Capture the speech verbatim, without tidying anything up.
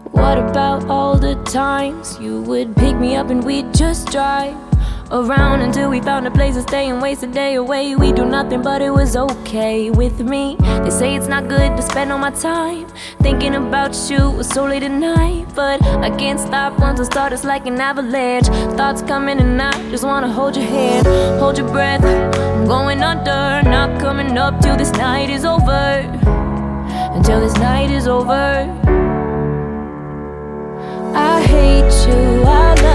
What about all the times you would pick me up and we'd just drive around until we found a place to stay and waste a day away? We do nothing, but it was okay with me. They say it's not good to spend all my time thinking about you so late at night, but I can't stop once I start. It's like an avalanche. Thoughts coming and I just wanna hold your hand, hold your breath. I'm going under, not coming up till this night is over, until this night is over. I hate you, I love